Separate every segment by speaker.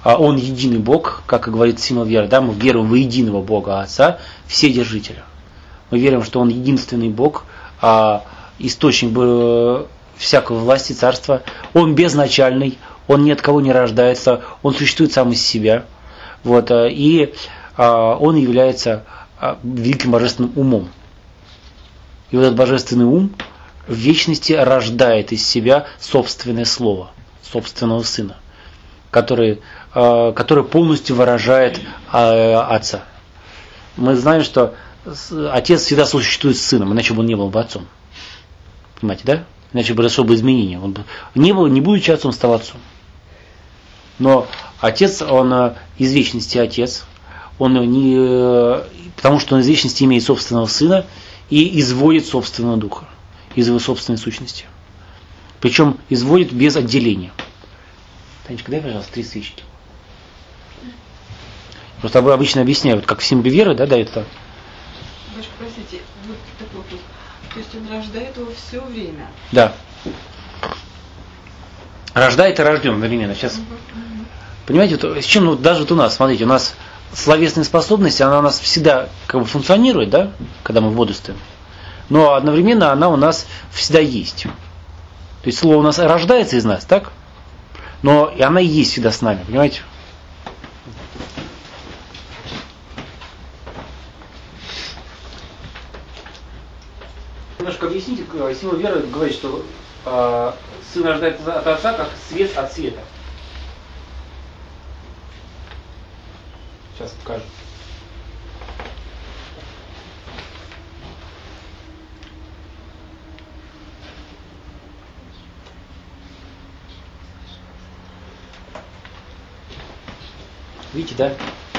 Speaker 1: Он единый Бог, как и говорит символ веры, да, мы веруем в единого Бога Отца, Вседержителя. Мы верим, что Он единственный Бог, источник всякой власти, царства. Он безначальный, Он ни от кого не рождается, Он существует сам из себя. Вот, и Он является великим божественным умом. И вот этот божественный ум в вечности рождает из себя собственное слово, собственного Сына, который полностью выражает Отца. Мы знаем, что Отец всегда существует с Сыном, иначе бы он не был бы Отцом. Понимаете, да? Иначе бы произошло бы изменение. Он бы не будучи Отцом, стал Отцом. Но Отец, Он из вечности Отец, потому что Он из вечности имеет собственного Сына и изводит собственного Духа из Его собственной сущности. Причем изводит без отделения. Танечка, дай, пожалуйста, 3 свечки. Просто обычно объясняют, как в символе веры, да, дают это.
Speaker 2: Бабушка, простите, вот такой вопрос. То есть Он рождает его все время?
Speaker 1: Да. Рождает и рожден одновременно. Сейчас. Понимаете, с чем даже вот у нас, смотрите, у нас словесная способность, она у нас всегда как бы функционирует, да, когда мы бодрствуем. Но одновременно она у нас всегда есть. То есть слово у нас рождается из нас, так? Но и она и есть всегда с нами, понимаете? Немножко объясните, символ веры говорит, что Сын рождается от Отца, как свет от света. Сейчас покажу. Видите, да?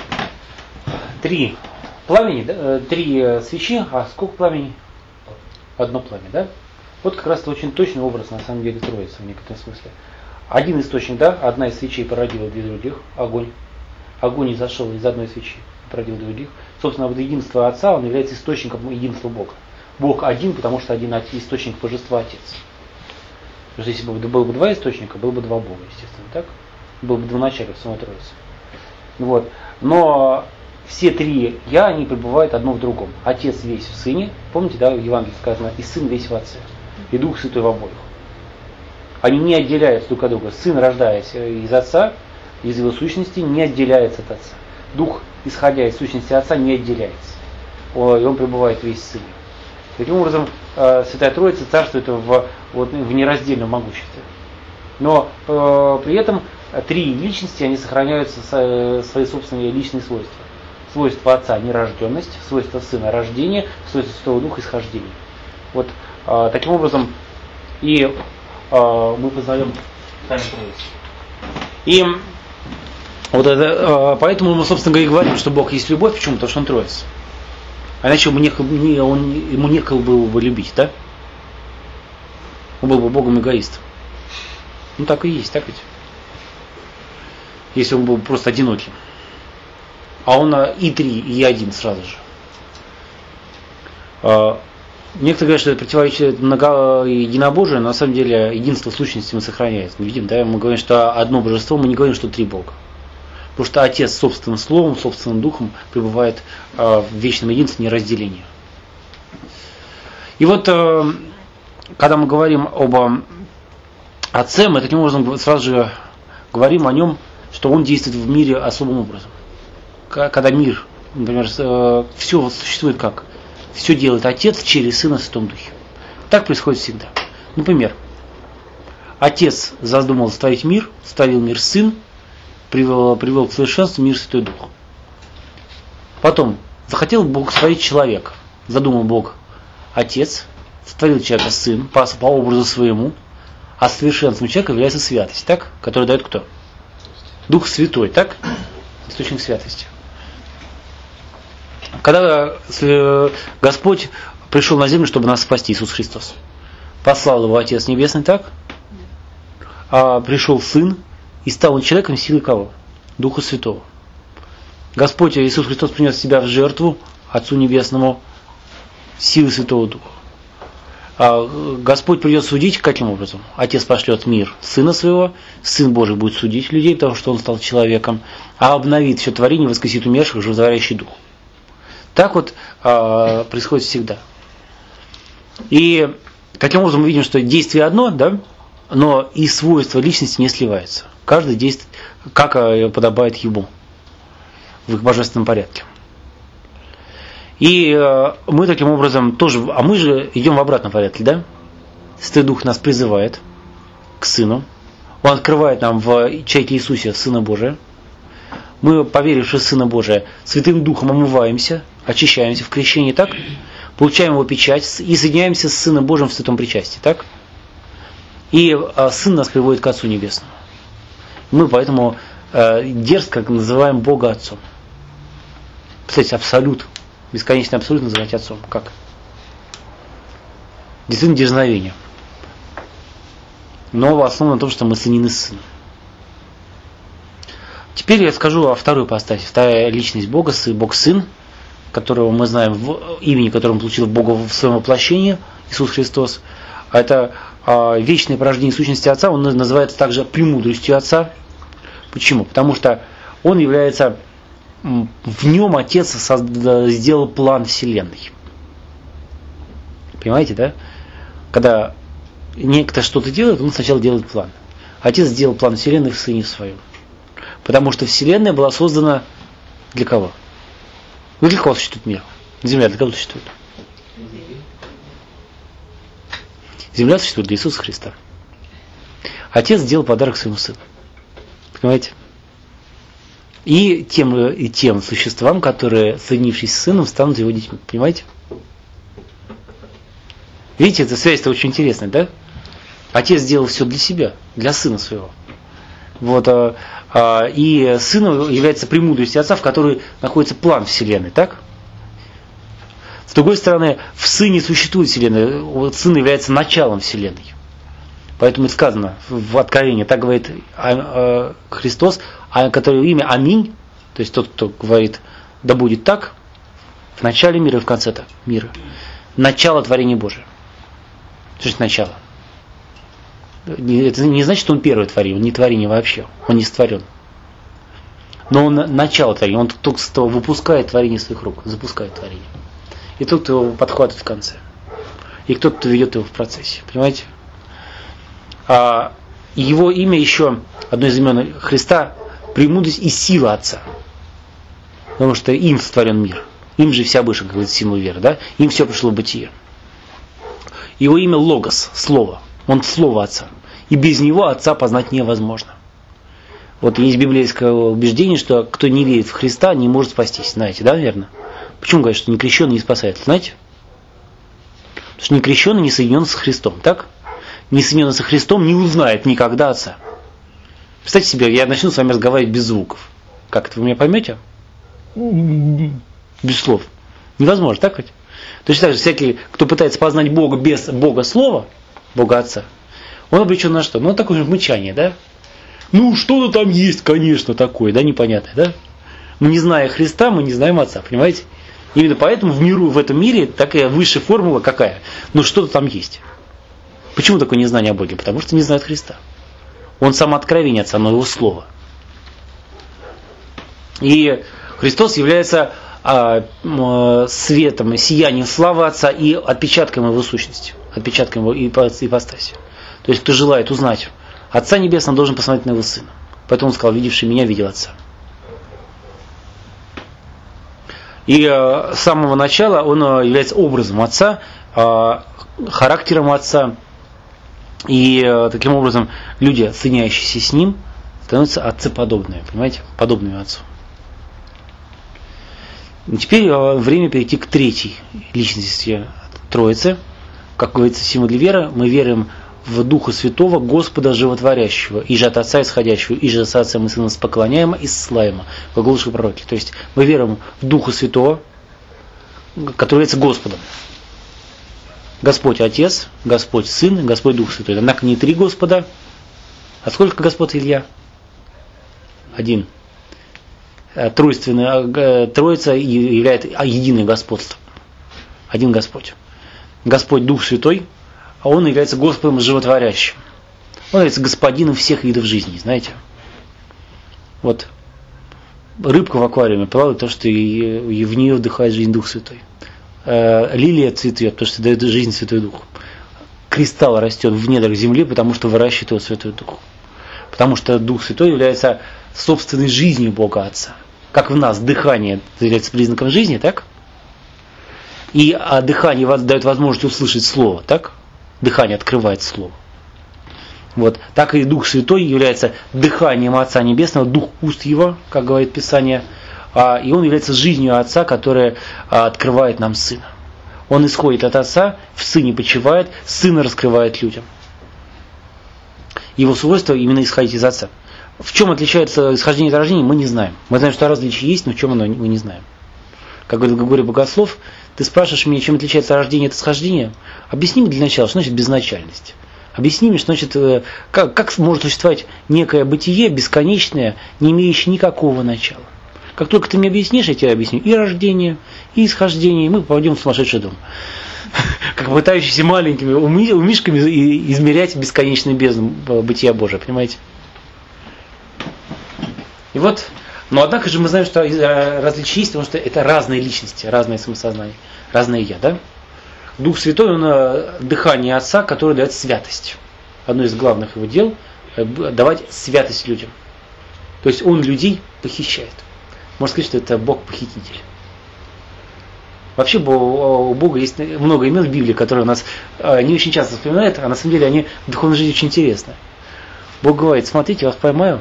Speaker 1: 3 пламени, да? 3 свечи, а сколько пламени? 1 пламя, да? Вот как раз очень точный образ на самом деле Троицы в некотором смысле. Один источник, да, одна из свечей породила 2 других, огонь. Огонь изошел из одной свечи, породил других. Собственно, вот единство Отца, он является источником единства Бога. Бог один, потому что один источник божества Отец. Потому что если бы было бы 2 источника, было бы 2 Бога, естественно, так? Было бы 2 начала в самой Троице. Вот. Но все 3 Я, они пребывают одно в другом. Отец весь в Сыне, помните, да, в Евангелии сказано, и Сын весь в Отце, и Дух Святой в обоих. Они не отделяются друг от друга. Сын, рождаясь из Отца, из Его сущности, не отделяется от Отца. Дух, исходя из сущности Отца, не отделяется. И Он пребывает весь в Сыне. Таким образом, Святая Троица царствует в нераздельном могуществе. Но при этом 3 личности, они сохраняют свои собственные личные свойства. Свойство Отца – нерожденность, свойство Сына – рождение, свойство Святого Духа – исхождение. Вот таким образом и мы познаем сами Троицу. И вот это, поэтому мы, собственно говоря, говорим, что Бог есть любовь. Почему? Потому что Он Троица. А иначе ему некого было бы любить, да? Он был бы Богом эгоистом. Ну так и есть, так ведь? Если он был просто одиноким. А он и 3, и 1 сразу же. Некоторые говорят, что это противоречит единобожию, но на самом деле единство сущности мы сохраняем. Мы видим, да, мы говорим, что одно божество, мы не говорим, что 3 Бога. Потому что Отец собственным словом, собственным духом пребывает в вечном единстве неразделения. И вот, когда мы говорим об Отце, мы таким образом сразу же говорим о Нем, что Он действует в мире особым образом. Когда мир, например, все существует как? Все делает Отец через Сына в Святом Духе. Так происходит всегда. Например, Отец задумал створить мир, створил мир Сын, привел к совершенству мир Святой Дух. Потом захотел Бог створить человека. Задумал Бог Отец, створил человека Сын по образу своему, а совершенством человека является святость, так? Которую дает кто? Дух Святой, так? Источник святости. Когда Господь пришел на землю, чтобы нас спасти, Иисус Христос, послал Его Отец Небесный, так? А пришел Сын, и стал Он человеком силой кого? Духа Святого. Господь Иисус Христос принес себя в жертву Отцу Небесному силы Святого Духа. Господь придет судить каким образом? Отец пошлет в мир Сына Своего, Сын Божий будет судить людей, потому что Он стал человеком, а обновит все творение, воскресит умерших, животворящий дух. Так вот происходит всегда. И таким образом мы видим, что действие одно, да, но и свойства личности не сливаются. Каждый действует, как подобает ему, в их божественном порядке. И мы таким образом тоже, а мы же идем в обратном порядке, да? Святой Дух нас призывает к Сыну. Он открывает нам в человеке Иисусе Сына Божия. Мы, поверивши в Сына Божия, Святым Духом омываемся, очищаемся в крещении, так? Получаем Его печать и соединяемся с Сыном Божьим в святом причастии, так? И Сын нас приводит к Отцу Небесному. Мы поэтому дерзко называем Бога Отцом. Представьте, абсолют. Бесконечный абсолют называть Отцом. Как? Действительно дерзновение. Но основано на том, что мы соединены с Сыном. Теперь я скажу о второй ипостаси. Вторая личность Бога, Бог Сын, которого мы знаем в имени, которое Он получил Бога в своем воплощении, Иисус Христос. Это вечное порождение сущности Отца. Он называется также премудростью Отца. Почему? Потому что Он является... В нем Отец сделал план Вселенной. Понимаете, да? Когда некто что-то делает, он сначала делает план. Отец сделал план Вселенной в Сыне Своем. Потому что Вселенная была создана для кого? Ну, для кого существует мир? Земля для кого существует? Земля существует для Иисуса Христа. Отец сделал подарок своему Сыну. Понимаете? И тем существам, которые, соединившись с Сыном, станут Его детьми. Понимаете? Видите, эта связь-то очень интересная, да? Отец сделал все для себя, для Сына Своего. Вот, и Сын является премудростью Отца, в которой находится план Вселенной, так? С другой стороны, в Сыне существует Вселенная, Сын является началом Вселенной. Поэтому и сказано в Откровении, так говорит Христос, который имя Аминь, то есть тот, кто говорит, да будет так, в начале мира и в конце мира. Начало творения Божия. Что значит начало? Это не значит, что он первое творение, он не творение вообще, он не сотворен. Но он начало творения, он только что выпускает творение из своих рук, запускает творение. И тот, кто его подхватывает в конце. И кто-то, кто ведет его в процессе. Понимаете? Его имя еще, одно из имен Христа, премудрость и сила Отца. Потому что им сотворен мир. Им же вся выше, как говорится, символ веры. Да? Им все пришло в бытие. Его имя Логос, Слово. Он Слово Отца. И без него Отца познать невозможно. Вот есть библейское убеждение, что кто не верит в Христа, не может спастись. Знаете, да, верно? Почему говорят, что некрещенный не спасает? Знаете? Потому что некрещенный не соединен с Христом, так? Не соединенный со Христом не узнает никогда Отца. Представьте себе, я начну с вами разговаривать без звуков. Как это, вы меня поймете? Без слов. Невозможно, так ведь? Точно так же, всякий, кто пытается познать Бога без Бога Слова, Бога Отца, он обречен на что? Ну, такое же мычание, да? Ну, что-то там есть, конечно, такое, да, непонятное, да? Но не зная Христа, мы не знаем Отца, понимаете? Именно поэтому в этом мире такая высшая формула какая? Ну, что-то там есть. Почему такое незнание о Боге? Потому что не знает Христа. Он сам откровение Отца, но Его Слово. И Христос является светом, сиянием славы Отца и отпечатком Его сущности, отпечатком Его ипостаси. То есть, кто желает узнать Отца Небесного, должен посмотреть на Его Сына. Поэтому Он сказал, видевший меня, видел Отца. И с самого начала Он является образом Отца, характером Отца. И таким образом люди, соединяющиеся с Ним, становятся отцеподобными, понимаете? Подобными Отцу. И теперь время перейти к третьей личности Троицы. Как говорится в символе веры, мы верим в Духа Святого, Господа Животворящего, и же от Отца исходящего, и же с Отцем и Сыном поклоняемо и ссылаемо, глаголующего пророки. То есть мы верим в Духа Святого, который является Господом. Господь Отец, Господь Сын, Господь Дух Святой. Однако не три Господа. А сколько Господ, Илья? Один. Троица является единое господство. Один Господь. Господь Дух Святой, а Он является Господом животворящим. Он является господином всех видов жизни, знаете. Вот рыбка в аквариуме плавает, потому что и в нее вдыхает жизнь Дух Святой. Лилия цветет, потому что дает жизнь Святой Дух. Кристалл растет в недрах земли, потому что выращивает его Святой Дух. Потому что Дух Святой является собственной жизнью Бога Отца. Как в нас дыхание является признаком жизни, так? И дыхание дает возможность услышать Слово, так? Дыхание открывает Слово. Вот. Так и Дух Святой является дыханием Отца Небесного, Дух уст Его, как говорит Писание, и Он является жизнью Отца, которая открывает нам Сына. Он исходит от Отца, в Сыне почивает, Сына раскрывает людям. Его свойство именно исходить из Отца. В чем отличается исхождение от рождения, мы не знаем. Мы знаем, что различие есть, но в чем оно, мы не знаем. Как говорит Григорий Богослов, ты спрашиваешь меня, чем отличается рождение от исхождения? Объясни мне для начала, что значит безначальность. Объясни мне, что значит, как может существовать некое бытие бесконечное, не имеющее никакого начала. Как только ты мне объяснишь, я тебе объясню и рождение, и исхождение, и мы попадем в сумасшедший дом. Как пытающиеся маленькими умишками измерять бесконечный бездну бытия Божия, понимаете? И вот, но однако же мы знаем, что различия есть, потому что это разные личности, разное самосознание, разное я, да? Дух Святой, он дыхание Отца, которое дает святость. Одно из главных его дел – давать святость людям. То есть он людей похищает. Можно сказать, что это Бог-похититель. Вообще у Бога есть много имен в Библии, которые у нас не очень часто вспоминают, а на самом деле они в духовной жизни очень интересны. Бог говорит: смотрите, вас поймаю.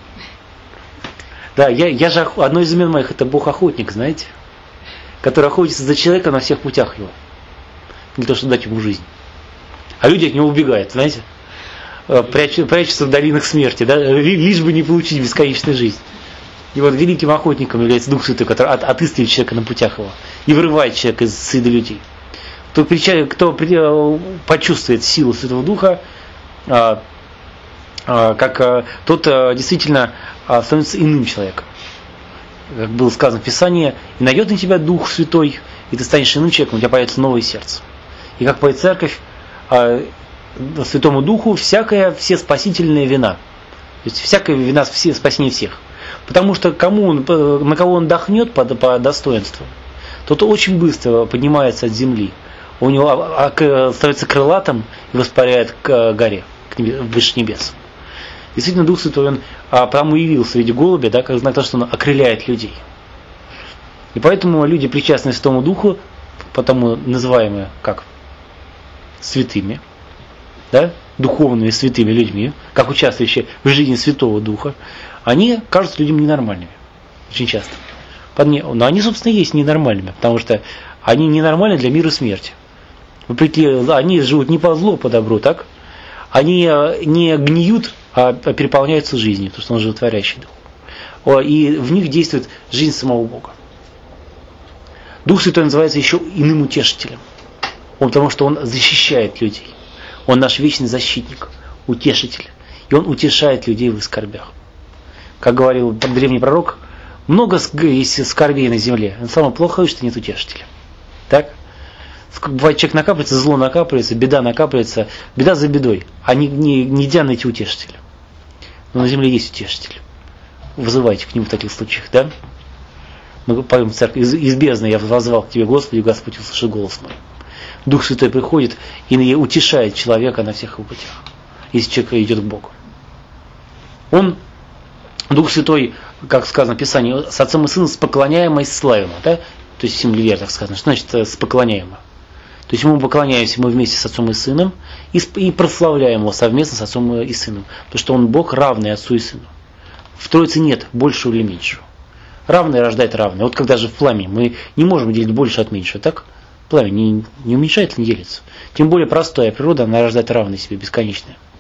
Speaker 1: Да, я же одно из имен моих – это Бог-охотник, знаете, который охотится за человека на всех путях его. Не то, чтобы дать ему жизнь. А люди от него убегают, знаете, прячутся в долинах смерти, да, лишь бы не получить бесконечную жизнь. И вот великим охотником является Дух Святой, который отыскивает человека на путях его и вырывает человека из среды людей. Кто почувствует силу Святого Духа, как тот действительно становится иным человеком. Как было сказано в Писании: и найдет на тебя Дух Святой, и ты станешь иным человеком, у тебя появится новое сердце. И как поет Церковь, Святому Духу все спасительная вина. То есть всякая вина спасения всех. Потому что на кого он дохнет по достоинству, тот очень быстро поднимается от земли. У него становится крылатым и воспаряет к горе, выше небес. Действительно, Дух Святой, он прямо явился в виде голубя, да, как знак того, что он окрыляет людей. И поэтому люди, причастные Святому Духу, потому называемые как святыми, да, духовными святыми людьми, как участвующие в жизни Святого Духа, они кажутся людям ненормальными. Очень часто. Но они, собственно, и есть ненормальными, потому что они ненормальны для мира и смерти. Они живут не по злу, а по добру, так? Они не гниют, а переполняются жизнью, потому что он животворящий Дух. И в них действует жизнь самого Бога. Дух Святой называется еще иным утешителем. Потому что он защищает людей. Он наш вечный защитник, утешитель. И он утешает людей в их скорбях. Как говорил древний пророк, много есть скорбей на земле. Но самое плохое, что нет утешителя. Так? Бывает, человек накапливается, зло накапливается, беда накапливается, беда за бедой. А нельзя найти утешителя. Но на земле есть утешитель. Вызывайте к нему в таких случаях, да? Мы поем в церкви: из бездны я воззвал к тебе, Господи, Господь услышал голос мой. Дух Святой приходит и утешает человека на всех его путях, если человек идет к Богу. Дух Святой, как сказано в Писании, с Отцом и Сыном споклоняемо и славимо, да? То есть в символе, так сказано. Что значит споклоняемо? То есть мы поклоняемся мы вместе с Отцом и Сыном и прославляем Его совместно с Отцом и Сыном. Потому что Он Бог, равный Отцу и Сыну. В Троице нет большего или меньшего. Равное рождает равное. Вот когда же в пламени мы не можем делить больше от меньшего, так? Пламя не уменьшается, не делится. Тем более простая природа, она рождает равное себе, бесконечное.